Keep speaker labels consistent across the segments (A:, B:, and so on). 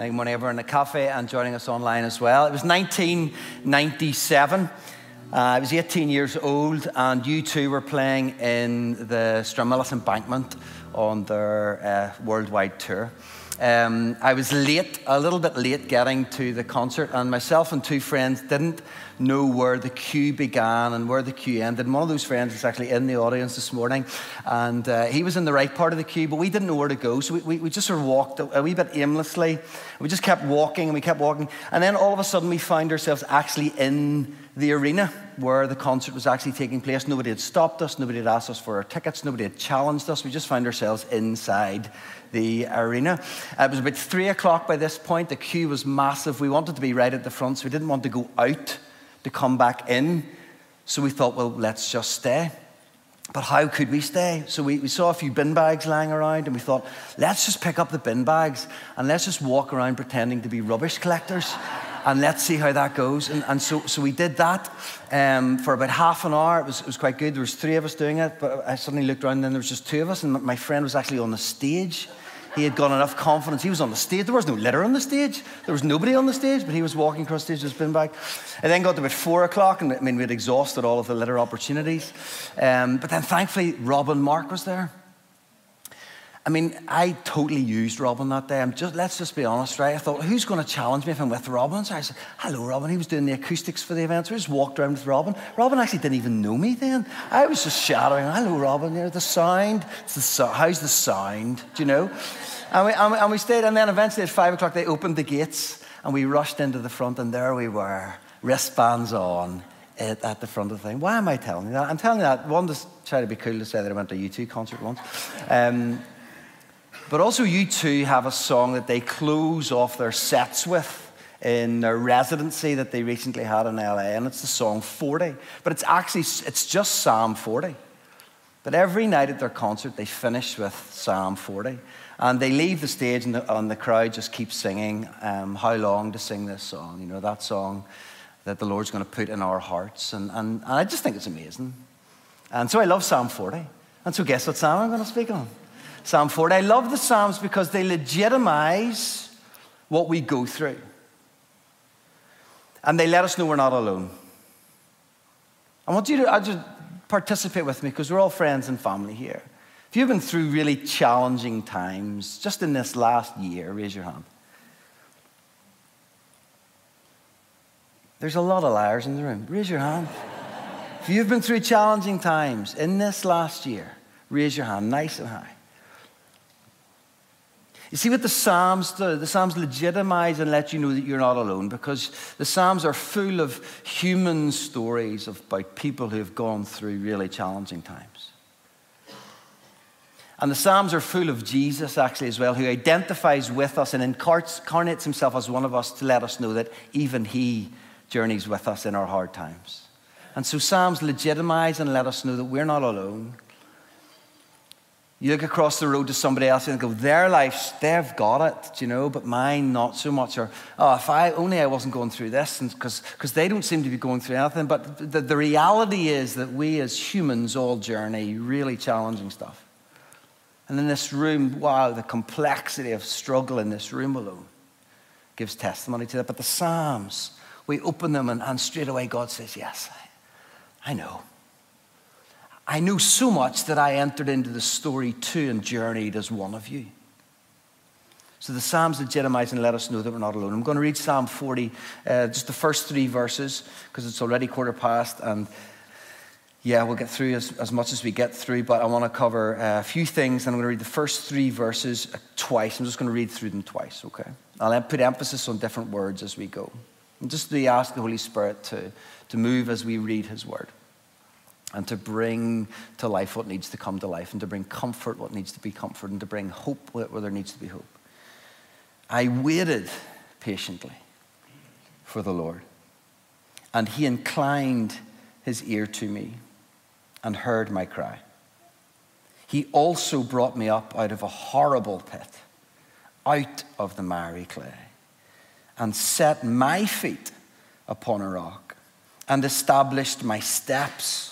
A: Good morning, everyone in the cafe and joining us online as well. It was 1997. I was 18 years old, and U2 were playing in the Stranmillis Embankment on their worldwide tour. I was late, a little bit late getting to the concert, and myself and two friends didn't know where the queue began and where the queue ended. And one of those friends is actually in the audience this morning, and he was in the right part of the queue, but we didn't know where to go, so we just sort of walked a wee bit aimlessly. We just kept walking, and we kept walking, and then all of a sudden we found ourselves actually in the arena where the concert was actually taking place. Nobody had stopped us, nobody had asked us for our tickets, nobody had challenged us. We just found ourselves inside the arena. It was about 3 o'clock by this point. The queue was massive. We wanted to be right at the front, so we didn't want to go out to come back in. So we thought, well, let's just stay. But how could we stay? So we saw a few bin bags lying around, and we thought, let's just pick up the bin bags and let's just walk around pretending to be rubbish collectors. And let's see how that goes. And so we did that for about half an hour. It was quite good. There was 3 of us doing it, but I suddenly looked around and then there was just 2 of us, and my friend was actually on the stage. He had got enough confidence. He was on the stage. There was no litter on the stage. There was nobody on the stage, but he was walking across the stage with his bin bag. I then got to about 4 o'clock, and we had exhausted all of the litter opportunities. But then thankfully, Robin Mark was there. I mean, I totally used Robin that day. Let's just be honest, right? I thought, who's going to challenge me if I'm with Robin? So I said, hello, Robin. He was doing the acoustics for the event, so I just walked around with Robin. Robin actually didn't even know me then. I was just shouting, hello, Robin. You know, the sound. How's the sound? Do you know? And we stayed, and then eventually at 5 o'clock, they opened the gates, and we rushed into the front, and there we were, wristbands on at the front of the thing. Why am I telling you that? I'm telling you that, one, to try to be cool to say that I went to a U2 concert once. But also U2 have a song that they close off their sets with in their residency that they recently had in LA, and it's the song 40. But it's just Psalm 40. But every night at their concert, they finish with Psalm 40. And they leave the stage, and the crowd just keeps singing how long to sing this song. You know, that song that the Lord's going to put in our hearts. And I just think it's amazing. And so I love Psalm 40. And so guess what psalm I'm going to speak on? Psalm 40. I love the Psalms because they legitimize what we go through. And they let us know we're not alone. I want you to just participate with me because we're all friends and family here. If you've been through really challenging times, just in this last year, raise your hand. There's a lot of liars in the room. Raise your hand. If you've been through challenging times in this last year, raise your hand, nice and high. You see what the Psalms do? The Psalms legitimize and let you know that you're not alone, because the Psalms are full of human stories about people who have gone through really challenging times. And the Psalms are full of Jesus actually as well, who identifies with us and incarnates himself as one of us to let us know that even he journeys with us in our hard times. And so Psalms legitimize and let us know that we're not alone. You look across the road to somebody else and go, their life, they've got it, you know, but mine not so much. Or, oh, if I wasn't going through this, because they don't seem to be going through anything. But the reality is that we as humans all journey really challenging stuff. And in this room, wow, the complexity of struggle in this room alone gives testimony to that. But the Psalms, we open them and straight away God says, yes, I know. I know so much that I entered into the story too and journeyed as one of you. So the Psalms legitimize and let us know that we're not alone. I'm going to read Psalm 40, just the first 3 verses, because it's already 15:15. And yeah, we'll get through as much as we get through, but I want to cover a few things. And I'm going to read the first 3 verses twice. I'm just going to read through them twice, okay? I'll put emphasis on different words as we go. And just to ask the Holy Spirit to move as we read his word. And to bring to life what needs to come to life, and to bring comfort what needs to be comfort, and to bring hope where there needs to be hope. I waited patiently for the Lord, and he inclined his ear to me and heard my cry. He also brought me up out of a horrible pit, out of the miry clay, and set my feet upon a rock, and established my steps.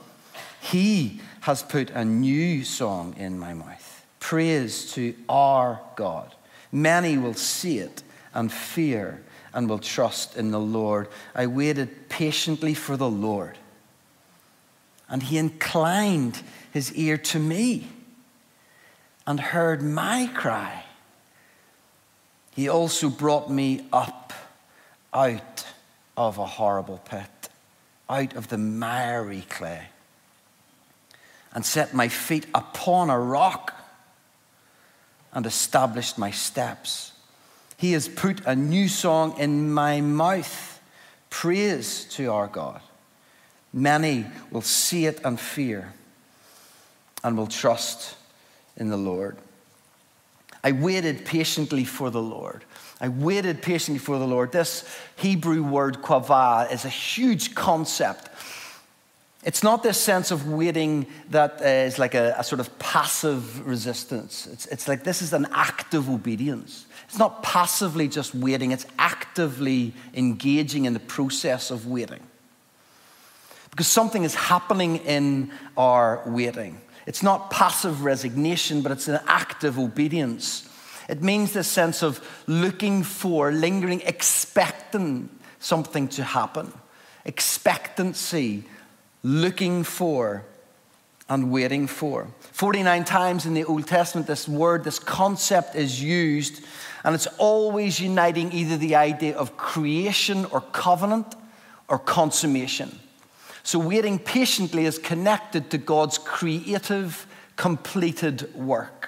A: He has put a new song in my mouth, praise to our God. Many will see it and fear and will trust in the Lord. I waited patiently for the Lord, and he inclined his ear to me and heard my cry. He also brought me up out of a horrible pit, out of the miry clay, and set my feet upon a rock and established my steps. He has put a new song in my mouth, praise to our God. Many will see it and fear and will trust in the Lord. I waited patiently for the Lord. I waited patiently for the Lord. This Hebrew word quavah is a huge concept. It's not this sense of waiting that is like a sort of passive resistance. It's like this is an active obedience. It's not passively just waiting. It's actively engaging in the process of waiting. Because something is happening in our waiting. It's not passive resignation, but it's an active obedience. It means this sense of looking for, lingering, expecting something to happen. Expectancy, looking for, and waiting for. 49 times in the Old Testament, this word, this concept is used, and it's always uniting either the idea of creation or covenant or consummation. So waiting patiently is connected to God's creative, completed work.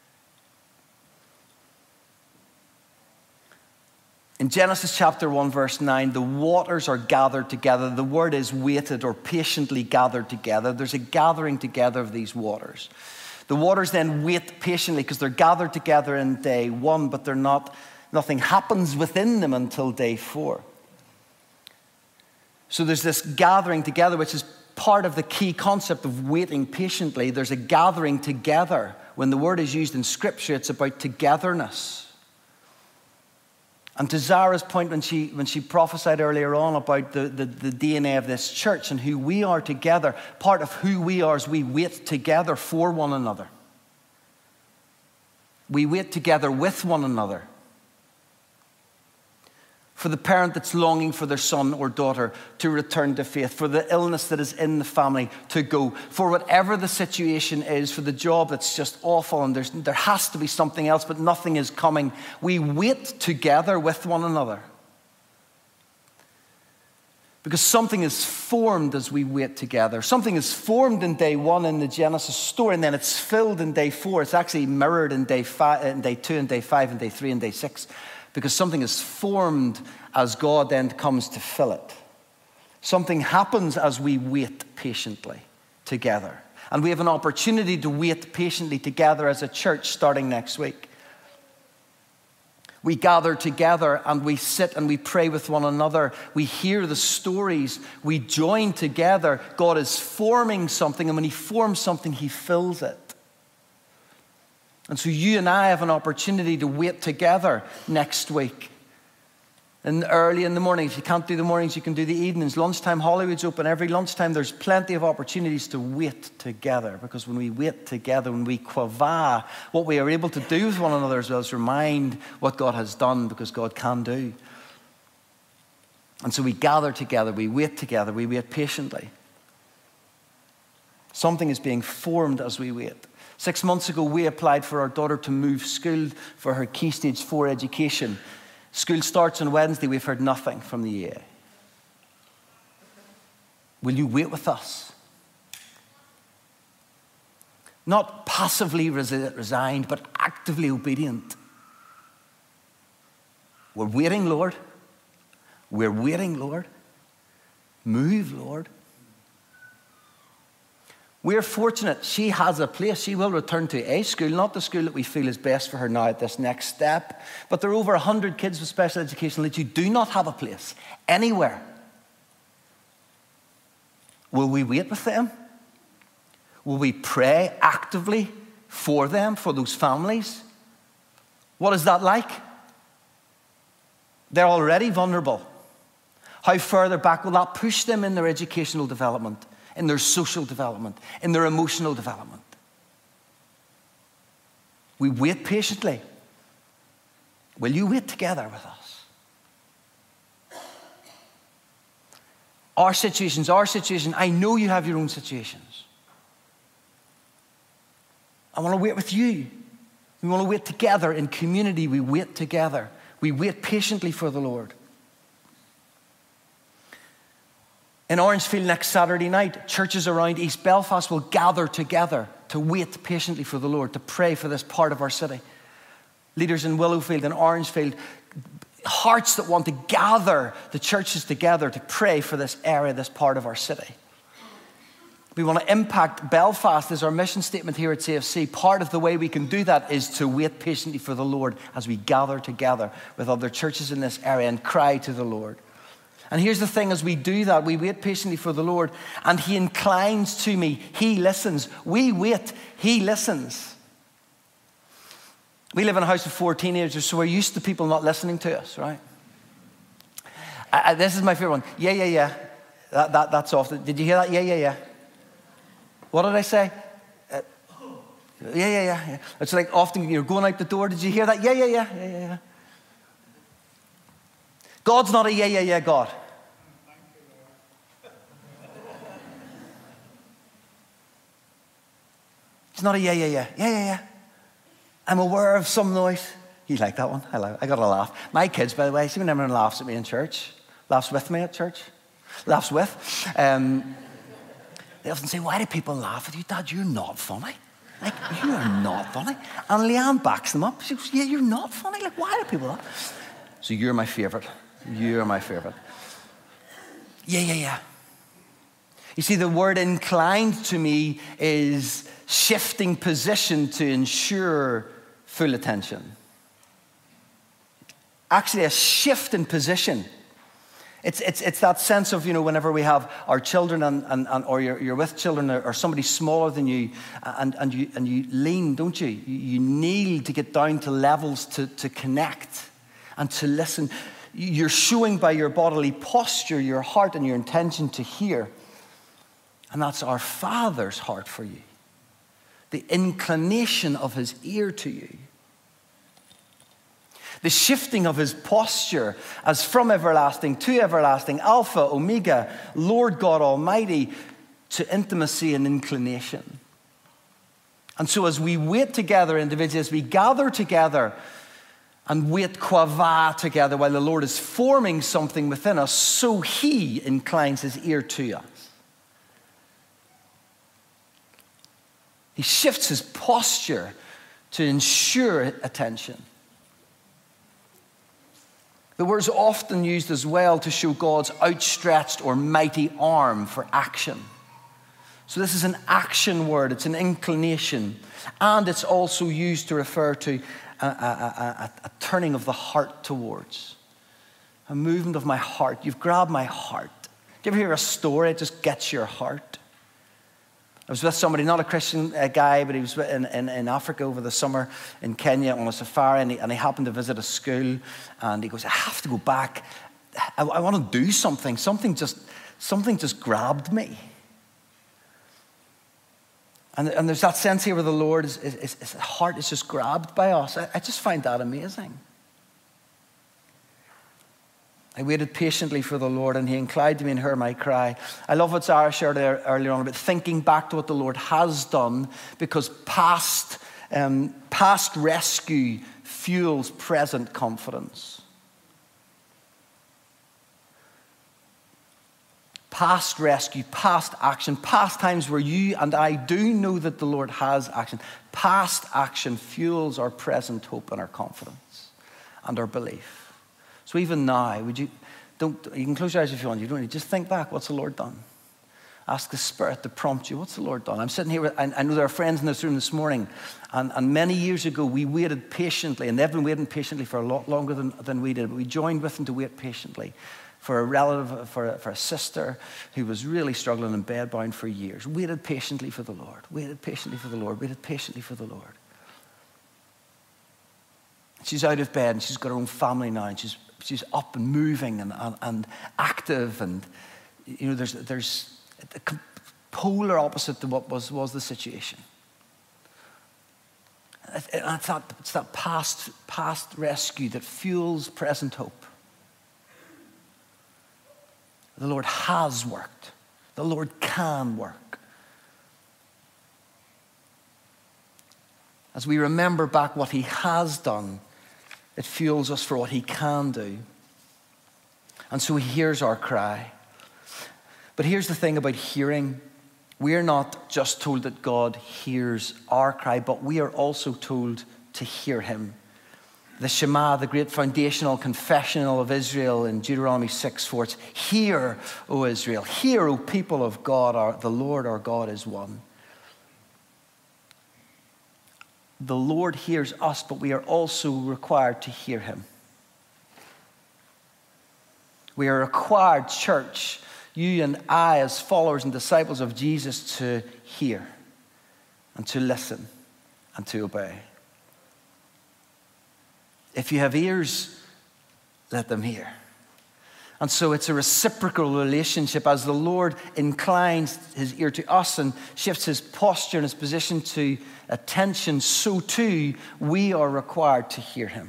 A: In Genesis chapter 1, verse 9, the waters are gathered together. The word is waited or patiently gathered together. There's a gathering together of these waters. The waters then wait patiently because they're gathered together in day 1, but nothing happens within them until day 4. So there's this gathering together, which is part of the key concept of waiting patiently. There's a gathering together. When the word is used in Scripture, it's about togetherness. And to Zara's point when she prophesied earlier on about the DNA of this church and who we are together, part of who we are is we wait together for one another. We wait together with one another. For the parent that's longing for their son or daughter to return to faith, for the illness that is in the family to go, for whatever the situation is, for the job that's just awful and there has to be something else but nothing is coming. We wait together with one another. Because something is formed as we wait together. Something is formed in day 1 in the Genesis story, and then it's filled in day 4. It's actually mirrored in day 2 and day 5 and day 3 and day 6. Because something is formed as God then comes to fill it. Something happens as we wait patiently together. And we have an opportunity to wait patiently together as a church starting next week. We gather together and we sit and we pray with one another. We hear the stories. We join together. God is forming something, and when he forms something, he fills it. And so you and I have an opportunity to wait together next week. And early in the morning, if you can't do the mornings, you can do the evenings. Lunchtime, Hollywood's open every lunchtime. There's plenty of opportunities to wait together. Because when we wait together, when we quavah, what we are able to do with one another as well is remind what God has done, because God can do. And so we gather together, we wait patiently. Something is being formed as we wait. 6 months ago, we applied for our daughter to move school for her Key Stage 4 education. School starts on Wednesday. We've heard nothing from the EA. Will you wait with us? Not passively resigned, but actively obedient. We're waiting, Lord. We're waiting, Lord. Move, Lord. We're fortunate. She has a place. She will return to a school, not the school that we feel is best for her now at this next step. But there are over 100 kids with special education that you do not have a place anywhere. Will we wait with them? Will we pray actively for them, for those families? What is that like? They're already vulnerable. How further back will that push them in their educational development, in their social development, in their emotional development? We wait patiently. Will you wait together with us? Our situations, I know you have your own situations. I want to wait with you. We want to wait together in community. We wait together. We wait patiently for the Lord. In Orangefield next Saturday night, churches around East Belfast will gather together to wait patiently for the Lord, to pray for this part of our city. Leaders in Willowfield and Orangefield, hearts that want to gather the churches together to pray for this area, this part of our city. We want to impact Belfast as our mission statement here at CFC. Part of the way we can do that is to wait patiently for the Lord as we gather together with other churches in this area and cry to the Lord. And here's the thing, as we do that, we wait patiently for the Lord, and he inclines to me. He listens. We wait. He listens. We live in a house of 4 teenagers, so we're used to people not listening to us, right? This is my favorite one. Yeah, yeah, yeah. That's often. Did you hear that? Yeah, yeah, yeah. What did I say? Yeah. It's like often you're going out the door. Did you hear that? Yeah. God's not a yeah God. He's not a yeah. I'm aware of some noise. You like that one? I got a laugh. My kids, by the way, see when everyone laughs at me in church, laughs with me at church, laughs with. They often say, why do people laugh at you? Dad, you're not funny. Like, you are not funny. And Leanne backs them up. She goes, yeah, you're not funny. Like, why do people laugh? So you're my favorite. You're my favorite. Yeah. You see, the word inclined to me is shifting position to ensure full attention. Actually, a shift in position. It's that sense of, whenever we have our children or you're with children or somebody smaller than you and you lean, don't you? You kneel to get down to levels to connect and to listen. You're showing by your bodily posture, your heart and your intention to hear. And that's our Father's heart for you. The inclination of his ear to you. The shifting of his posture as from everlasting to everlasting, Alpha, Omega, Lord God Almighty, to intimacy and inclination. And so as we wait together individually, as we gather together and wait qua va together while the Lord is forming something within us, so he inclines his ear to us. He shifts his posture to ensure attention. The word's often used as well to show God's outstretched or mighty arm for action. So this is an action word, it's an inclination. And it's also used to refer to a turning of the heart towards. A movement of my heart. You've grabbed my heart. Do you ever hear a story that just gets your heart? I was with somebody, not a Christian guy, but he was in Africa over the summer in Kenya on a safari, and he happened to visit a school, and he goes, I have to go back. I want to do something. Something just grabbed me. And there's that sense here where the Lord, his heart is just grabbed by us. I just find that amazing. I waited patiently for the Lord, and he inclined to me and heard my cry. I love what Sarah shared earlier on about thinking back to what the Lord has done, because past rescue fuels present confidence. Past rescue, past action, past times where you and I do know that the Lord has action. Past action fuels our present hope and our confidence and our belief. So even now, you can close your eyes if you want. You don't need, just think back, what's the Lord done? Ask the Spirit to prompt you, what's the Lord done? I'm sitting here, I know there are friends in this room this morning, and many years ago we waited patiently, and they've been waiting patiently for a lot longer than we did, but we joined with them to wait patiently for a relative, for a sister who was really struggling and bedbound for years. Waited patiently for the Lord, waited patiently for the Lord, waited patiently for the Lord. She's out of bed and she's got her own family now, and she's up and moving and active, and there's a polar opposite to what was the situation. It's that past rescue that fuels present hope. The Lord has worked. The Lord can work. As we remember back what he has done, it fuels us for what he can do. And so he hears our cry. But here's the thing about hearing. We're not just told that God hears our cry, but we are also told to hear him. The Shema, the great foundational confessional of Israel in Deuteronomy 6:4, it's, hear, O Israel, hear, O people of God, the Lord our God is one. The Lord hears us, but we are also required to hear him. We are required, church, you and I as followers and disciples of Jesus, to hear and to listen and to obey. If you have ears, let them hear. And so it's a reciprocal relationship. As the Lord inclines his ear to us and shifts his posture and his position to attention, so too we are required to hear him.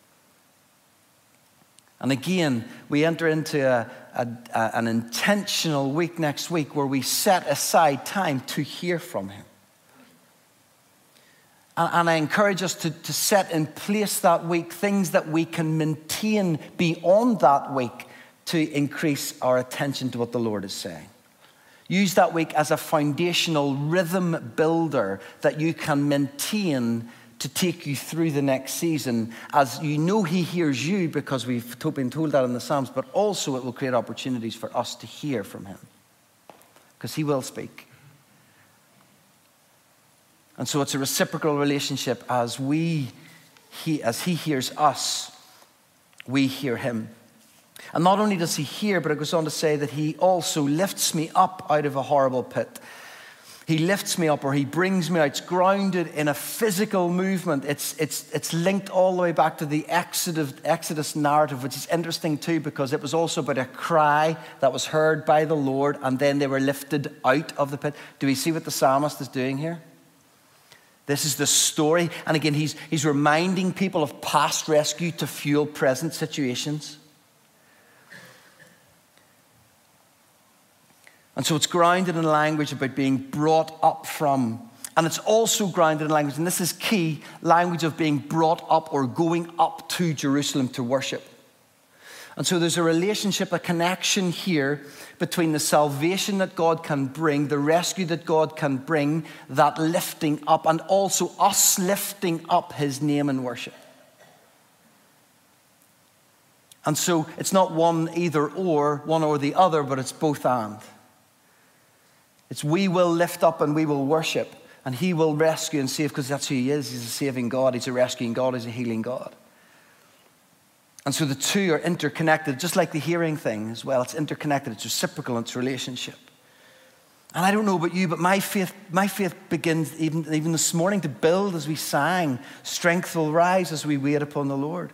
A: And again, we enter into an intentional week next week where we set aside time to hear from him. And I encourage us to set in place that week things that we can maintain beyond that week to increase our attention to what the Lord is saying. Use that week as a foundational rhythm builder that you can maintain to take you through the next season, as you know he hears you because we've been told that in the Psalms, but also it will create opportunities for us to hear from him because he will speak. And so it's a reciprocal relationship. As he hears us, we hear him. And not only does he hear, but it goes on to say that he also lifts me up out of a horrible pit. He lifts me up, or he brings me out. It's grounded in a physical movement. It's linked all the way back to the Exodus narrative, which is interesting too, because it was also about a cry that was heard by the Lord, and then they were lifted out of the pit. Do we see what the psalmist is doing here? This is the story. And again, he's reminding people of past rescue to fuel present situations. And so it's grounded in language about being brought up from. And it's also grounded in language, and this is key, language of being brought up or going up to Jerusalem to worship. And so there's a relationship, a connection here between the salvation that God can bring, the rescue that God can bring, that lifting up, and also us lifting up his name in worship. And so it's not one either or, one or the other, but it's both and. It's we will lift up and we will worship, and he will rescue and save, because that's who he is. He's a saving God, he's a rescuing God, he's a healing God. And so the two are interconnected, just like the hearing thing as well. It's interconnected, it's reciprocal, it's relationship. And I don't know about you, but my faith begins even this morning to build as we sang. Strength will rise as we wait upon the Lord.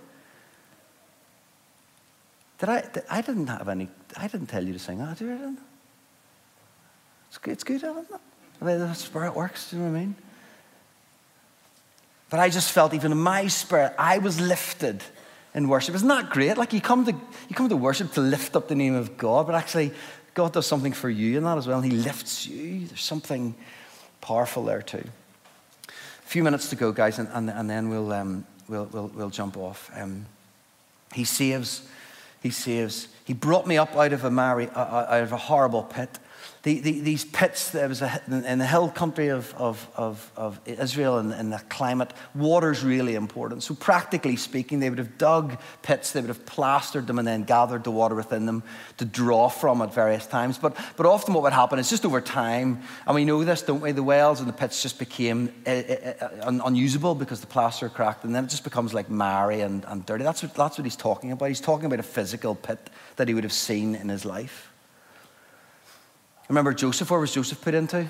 A: I didn't tell you to sing that, did I? It's good, isn't it? The Spirit works, do you know what I mean? But I just felt, even in my spirit, I was lifted in worship. Isn't that great? Like you come to worship to lift up the name of God, but actually God does something for you in that as well, and he lifts you. There's something powerful there too. A few minutes to go, guys, and then we'll jump off. He saves. He brought me up out of a horrible pit. These pits, there was in the hill country of Israel, and the climate, water's really important. So practically speaking, they would have dug pits, they would have plastered them, and then gathered the water within them to draw from at various times. But often what would happen is, just over time, and we know this, don't we, the wells and the pits just became unusable because the plaster cracked, and then it just becomes like marry and dirty. That's what he's talking about. He's talking about a physical pit that he would have seen in his life. Remember Joseph? Where was Joseph put into?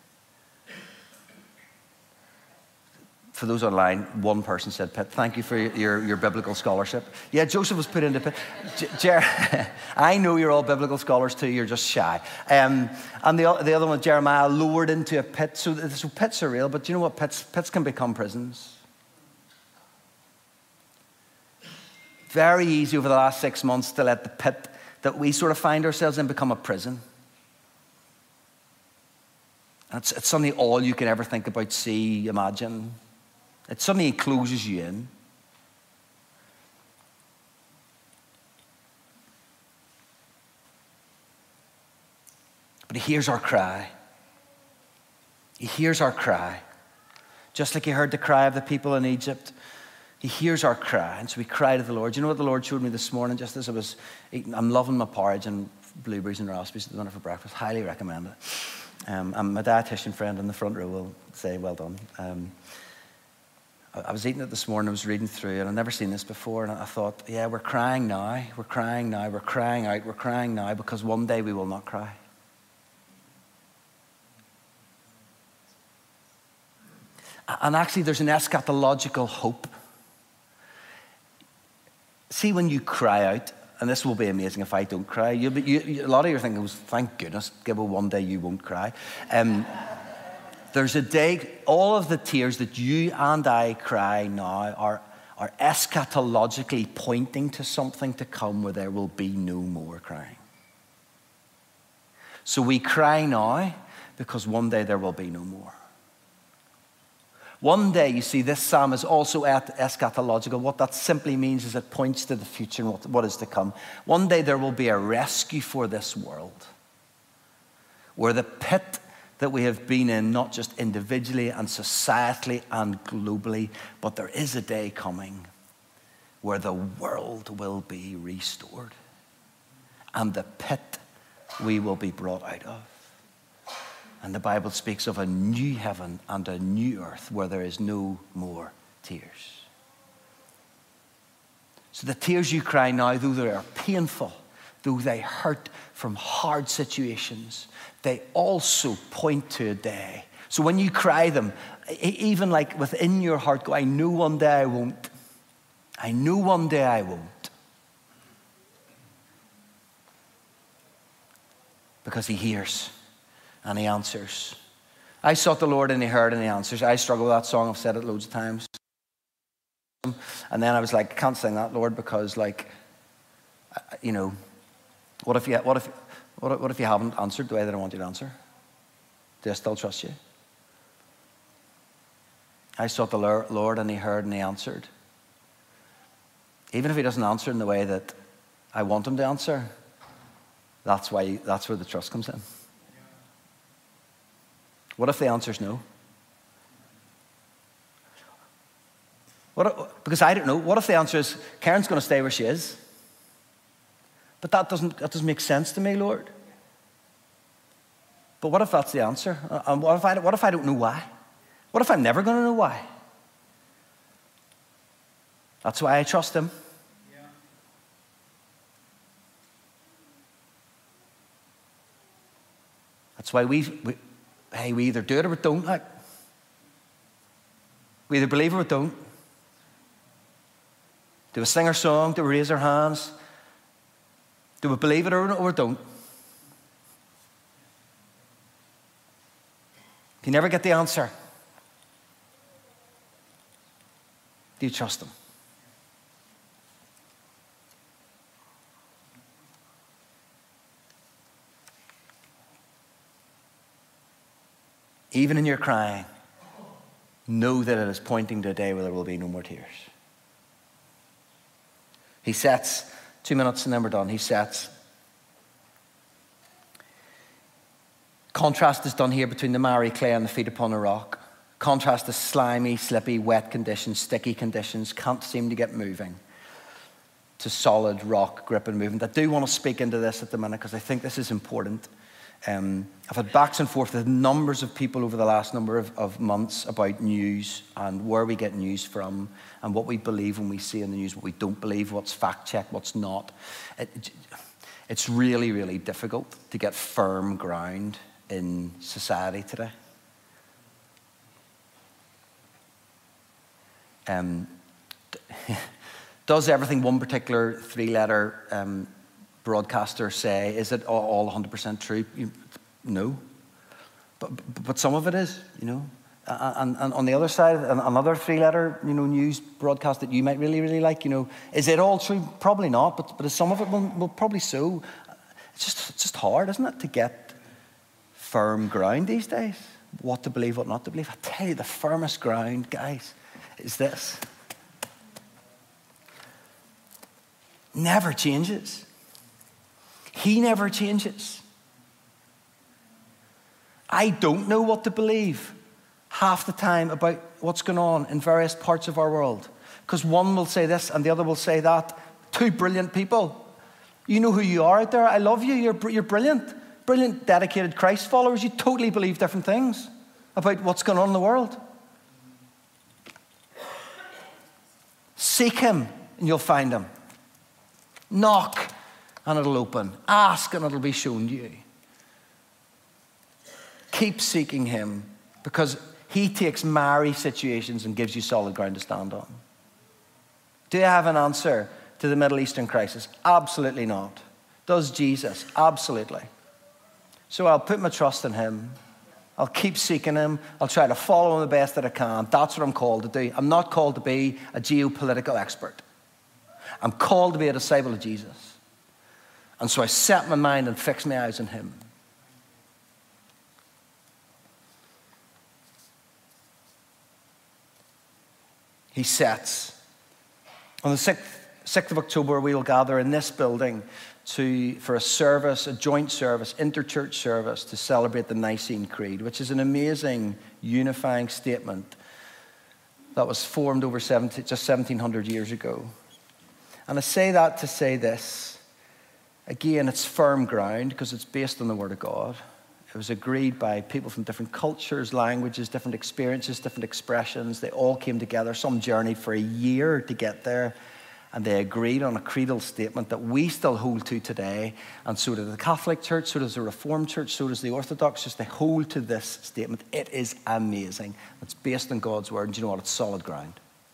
A: For those online, one person said pit. Thank you for your biblical scholarship. Yeah, Joseph was put into pit. I know you're all biblical scholars too. You're just shy. And the other one, Jeremiah, lowered into a pit. So pits are real, but do you know what? Pits can become prisons. Very easy over the last 6 months to let the that we sort of find ourselves in become a prison. And it's suddenly all you can ever think about, see, imagine. It suddenly closes you in. But he hears our cry. He hears our cry. Just like he heard the cry of the people in Egypt. He hears our cry. And so we cry to the Lord. You know what the Lord showed me this morning, just as I was eating? I'm loving my porridge and blueberries and raspberries at the minute for breakfast. Highly recommend it. And my dietitian friend in the front row will say, well done. I was eating it this morning. I was reading through it. I've never seen this before. And I thought, yeah, we're crying now. We're crying now. We're crying out. We're crying now because one day we will not cry. And actually, there's an eschatological hope. See, when you cry out, and this will be amazing if I don't cry, a lot of you are thinking, thank goodness, Gibbo, one day you won't cry. There's a day, all of the tears that you and I cry now are eschatologically pointing to something to come where there will be no more crying. So we cry now because one day there will be no more. One day, you see, this psalm is also eschatological. What that simply means is it points to the future and what is to come. One day there will be a rescue for this world, where the pit that we have been in, not just individually and societally and globally, but there is a day coming where the world will be restored and the pit we will be brought out of. And the Bible speaks of a new heaven and a new earth where there is no more tears. So the tears you cry now, though they are painful, though they hurt from hard situations, they also point to a day. So when you cry them, even like within your heart, go, I know one day I won't. I know one day I won't. Because he hears. And he answers. I sought the Lord and he heard and he answers. I struggle with that song. I've said it loads of times. And then I was like, I can't sing that, Lord, because what if you haven't answered the way that I want you to answer? Do I still trust you? I sought the Lord and he heard and he answered. Even if he doesn't answer in the way that I want him to answer, that's where the trust comes in. What if the answer is no? Because I don't know. What if the answer is Karen's going to stay where she is? But that doesn't make sense to me, Lord. But what if that's the answer? And what if I don't know why? What if I'm never going to know why? That's why I trust him. Yeah. That's why we either do it or we don't. We either believe or we don't. Do we sing our song? Do we raise our hands? Do we believe it or we don't? If you never get the answer, do you trust him? Even in your crying, know that it is pointing to a day where there will be no more tears. He sets, 2 minutes and then we're done. He sets. Contrast is done here between the miry clay and the feet upon a rock. Contrast is slimy, slippy, wet conditions, sticky conditions, can't seem to get moving, to solid rock grip and movement. I do want to speak into this at the minute because I think this is important. I've had backs and forth with numbers of people over the last number of months about news and where we get news from and what we believe when we see in the news, what we don't believe, what's fact check, what's not. It's really, really difficult to get firm ground in society today. Does everything one particular three-letter broadcaster say, is it all 100% true? No. But some of it is, And on the other side, another three-letter, news broadcast that you might really, really like, is it all true? Probably not, but some of it will probably so. It's just hard, isn't it, to get firm ground these days? What to believe, what not to believe. I tell you, the firmest ground, guys, is this. Never changes. He never changes. I don't know what to believe half the time about what's going on in various parts of our world. Because one will say this and the other will say that. Two brilliant people. You know who you are out there. I love you. You're brilliant. Brilliant, dedicated Christ followers. You totally believe different things about what's going on in the world. Seek him and you'll find him. Knock and it'll open. Ask and it'll be shown you. Keep seeking him because he takes miry situations and gives you solid ground to stand on. Do you have an answer to the Middle Eastern crisis? Absolutely not. Does Jesus? Absolutely. So I'll put my trust in him. I'll keep seeking him. I'll try to follow him the best that I can. That's what I'm called to do. I'm not called to be a geopolitical expert. I'm called to be a disciple of Jesus. And so I set my mind and fix my eyes on him. He sets. On the 6th of October, we will gather in this building for a service, a joint service, interchurch service to celebrate the Nicene Creed, which is an amazing unifying statement that was formed over just 1,700 years ago. And I say that to say this. Again, it's firm ground because it's based on the Word of God. It was agreed by people from different cultures, languages, different experiences, different expressions. They all came together. Some journeyed for a year to get there. And they agreed on a creedal statement that we still hold to today. And so does the Catholic Church, so does the Reformed Church, so does the Orthodox Church. They hold to this statement. It is amazing. It's based on God's Word. And you know what? It's solid ground.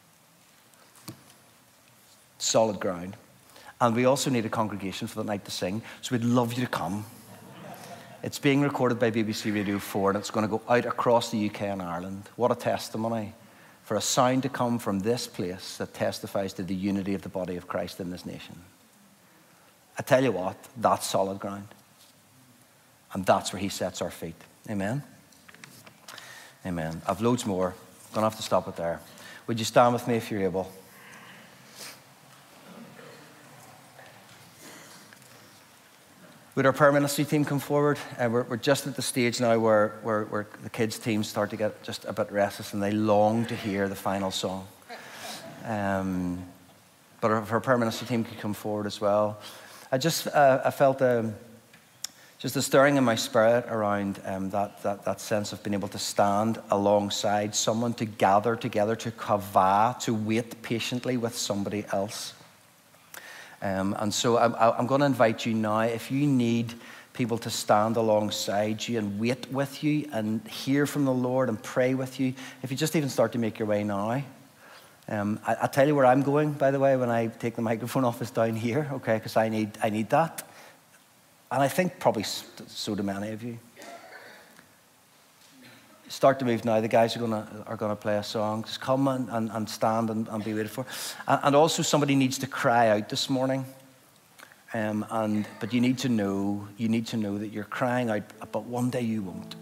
A: Solid ground. And we also need a congregation for the night to sing. So we'd love you to come. It's being recorded by BBC Radio 4 and it's going to go out across the UK and Ireland. What a testimony for a sound to come from this place that testifies to the unity of the body of Christ in this nation. I tell you what, that's solid ground. And that's where he sets our feet. Amen? Amen. I've loads more. I'm going to have to stop it there. Would you stand with me if you're able? Would our prayer ministry team come forward? We're just at the stage now where the kids' teams start to get just a bit restless and they long to hear the final song. But if our prayer ministry team could come forward as well. I felt just a stirring in my spirit around that sense of being able to stand alongside someone, to gather together, to kavah, to wait patiently with somebody else. And so I'm going to invite you now, if you need people to stand alongside you and wait with you and hear from the Lord and pray with you, if you just even start to make your way now. I'll tell you where I'm going, by the way, when I take the microphone off is down here, okay, because I need that. And I think probably so do many of you. Start to move now. The guys are gonna play a song. Just come and stand and be waited for. And also somebody needs to cry out this morning. But you need to know that you're crying out, but one day you won't.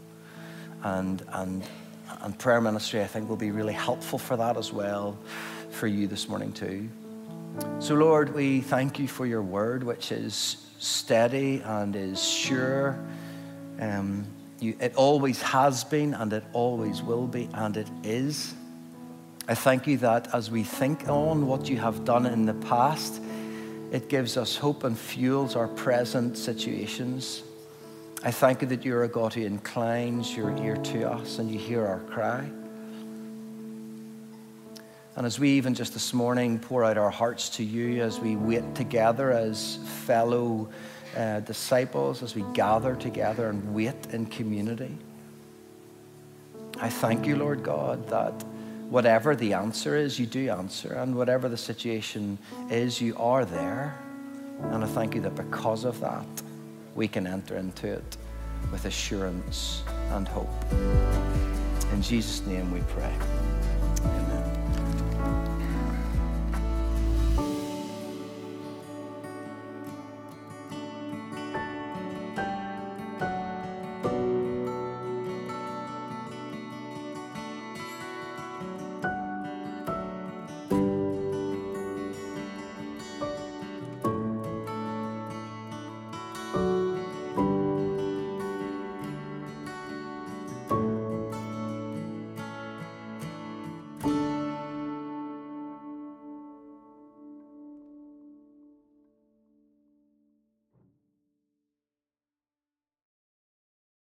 A: And prayer ministry, I think, will be really helpful for that as well, for you this morning too. So Lord, we thank you for your word, which is steady and is sure. It always has been, and it always will be, and it is. I thank you that as we think on what you have done in the past, it gives us hope and fuels our present situations. I thank you that you're a God who inclines your ear to us and you hear our cry. And as we even just this morning pour out our hearts to you, as we wait together as fellow disciples, as we gather together and wait in community, I thank you, Lord God, that whatever the answer is, you do answer, and whatever the situation is, you are there. And I thank you that because of that, we can enter into it with assurance and hope. In Jesus' name we pray.